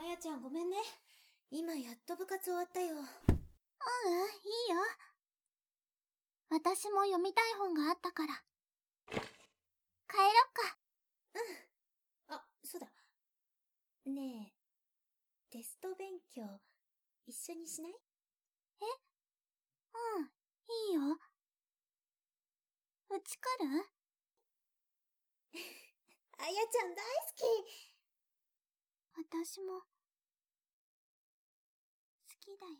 やちゃんごめんね。今やっと部活終わったよ。 いいよ。私も読みたい本があったから。帰ろっか。 あ、そうだ。ねえ、テスト勉強、一緒にしない？ いいよ。うち来る？ あやちゃん大好き。 私も、好きだよ。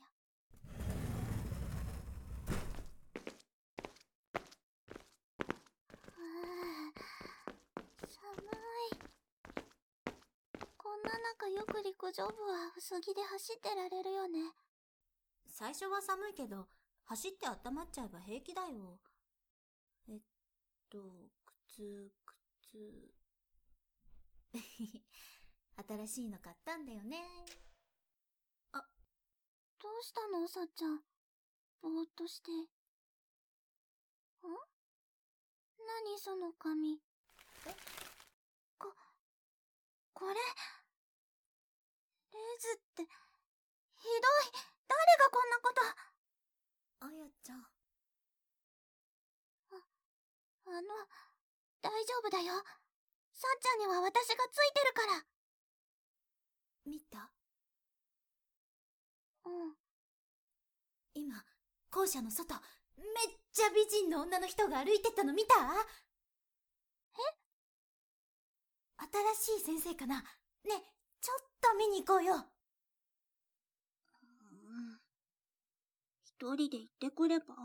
寒い。こんな中よく陸上部は薄着で走ってられるよね。 最初は寒いけど、走って温まっちゃえば平気だよ。靴。新しいの買ったんだよね。 どうしたの、さっちゃん。ぼーっとして。何その紙。これ。レズって、ひどい。誰がこんなこと。 あやちゃん。 大丈夫だよ。さっちゃんには私がついてるから。 見た？ うん。 今、校舎の外、めっちゃ美人の女の人が歩いてったの見た？新しい先生かな？ね、ちょっと見に行こうよ。 一人で行ってくれば？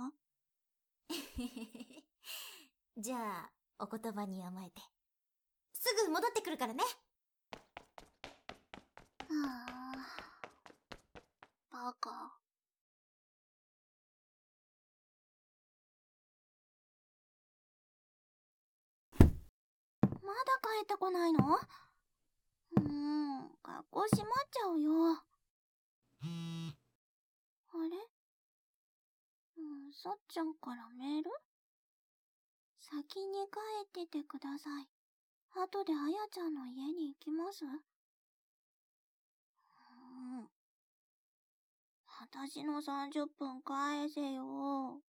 じゃあ、お言葉に甘えて。すぐ戻ってくるからね。 バカ。まだ帰ってこないの？学校閉まっちゃうよ。あれ？さっちゃんからメール？先に帰っててください。後であやちゃんの家に行きます？私の30分返せよ。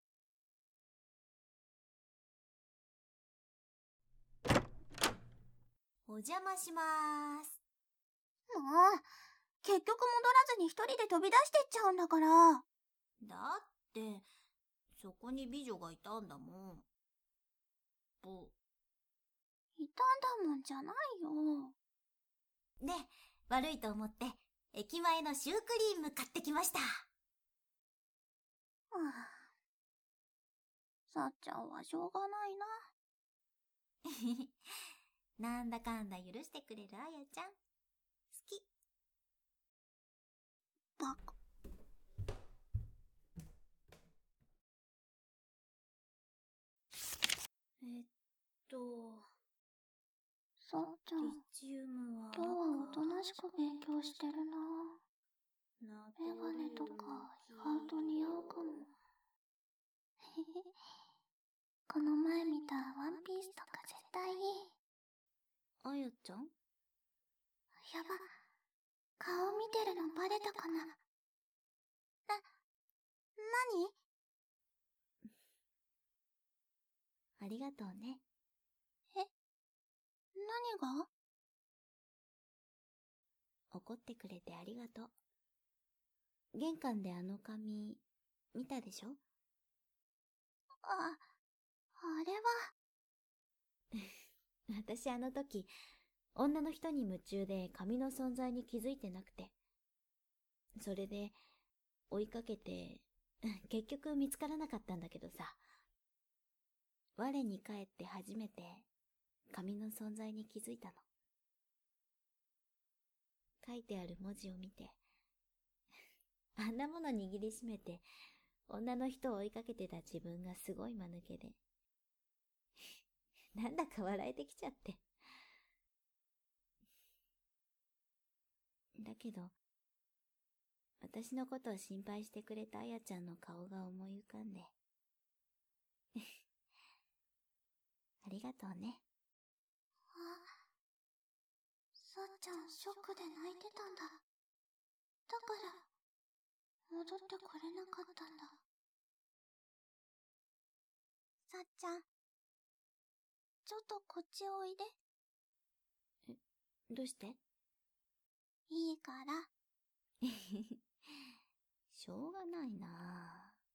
お邪魔しまーす。 もう、結局戻らずに一人で飛び出してっちゃうんだから。 だって、そこに美女がいたんだもん。 いたんだもんじゃないよ。 ね、悪いと思って、駅前のシュークリーム買ってきました。 さっちゃんはしょうがないな。 なんだかんだ許してくれるあやちゃん。好き。 バカ。さっちゃん、 リチウムは今日はおとなしく勉強してるな。メガネとか意外と似合うかも。この前見たワンピースとか絶対いい。 あやちゃん？ やば、顔見てるのバレたかな。何？ ありがとうね。 何が？ 怒ってくれてありがとう。玄関であの紙、見たでしょ？ あれは。 私あの時、女の人に夢中で紙の存在に気づいてなくて。それで、追いかけて、結局見つからなかったんだけどさ。我に返って初めて、紙の存在に気づいたの。書いてある文字を見て、あんなもの握りしめて、女の人を追いかけてた自分がすごい間抜けで。なんだか笑えてきちゃって。だけど、私のことを心配してくれたあやちゃんの顔が思い浮かんで。ありがとうね。 さっちゃんショックで泣いてたんだ。だから、戻ってこれなかったんだ。さっちゃん、ちょっとこっちおいで。 どうして？ いいから。 しょうがないなぁ。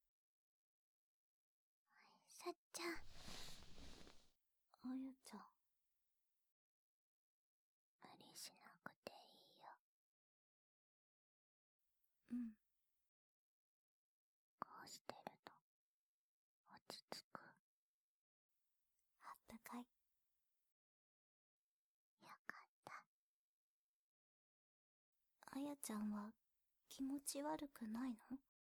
さっちゃん。 あやちゃん。 無理しなくていいよ。 うん。 こうしてると、落ち着く。 あったかい。 よかった。 あやちゃんは気持ち悪くないの？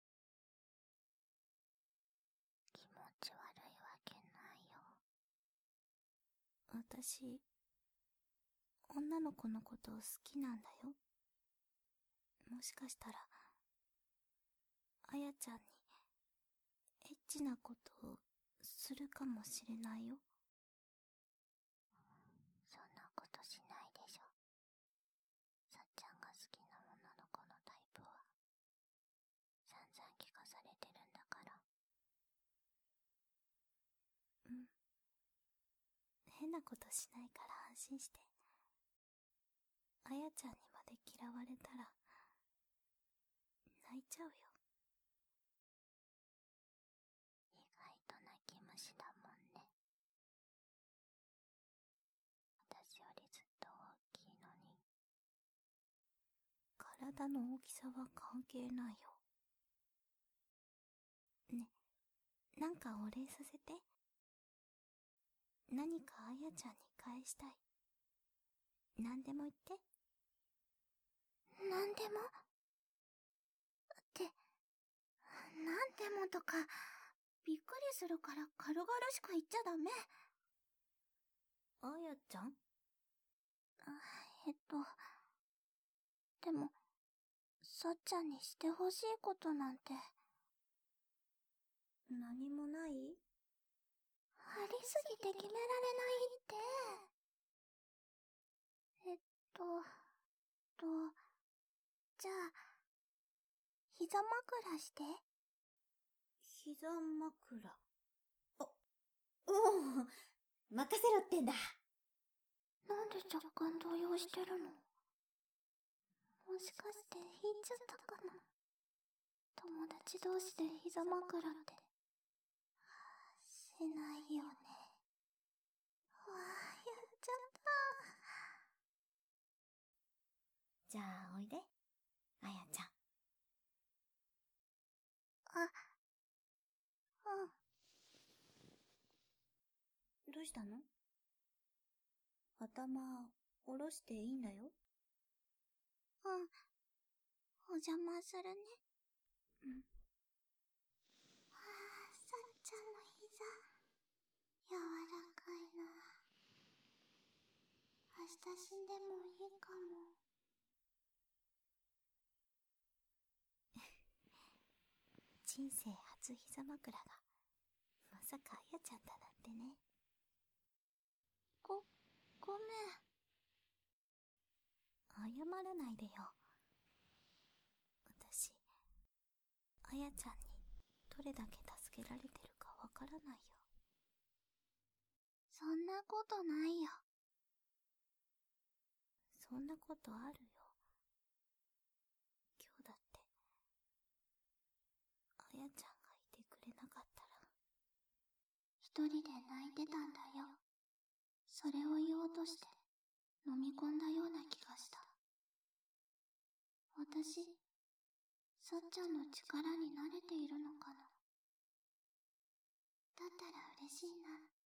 気持ち悪いわけないよ。 私、女の子のこと好きなんだよ。もしかしたら、あやちゃんに、エッチなことをするかもしれないよ。 そんなことしないでしょ。さっちゃんが好きな女の子のタイプは、散々聞かされてるんだから。 うん。変なことしないから安心して。あやちゃんにまで嫌われたら、泣いちゃうよ。 意外と泣き虫だもんね。私よりずっと大きいのに。 体の大きさは関係ないよ。ね、なんかお礼させて。何かあやちゃんに返したい。何でも言って。 なんでもって、なんでもとか、びっくりするから軽々しく言っちゃダメ。 あやちゃん？ でも、さっちゃんにしてほしいことなんて。 何もない？ ありすぎて決められないって。じゃあ、膝枕して。 膝枕。おお、任せろってんだ。 なんで若干動揺してるの？もしかして引いちゃったかな？友達同士で膝枕って。しないよね。わあ、やっちゃった。 じゃあ、おいで。あやちゃん。どうしたの？頭、下ろしていいんだよ。 お邪魔するね。 うん。 さっちゃんの膝、柔らかいな。明日死んでもいいかも。 人生初膝枕が、まさかあやちゃんだなんてね。 ごめん。 謝らないでよ。私、あやちゃんにどれだけ助けられてるかわからないよ。 そんなことないよ。 そんなことあるよ。今日だって、あやちゃんがいてくれなかったら。 一人で泣いてたんだよ。それを言おうとして、飲み込んだような気がした。私、さっちゃんの力に慣れているのかな。だったら嬉しいな。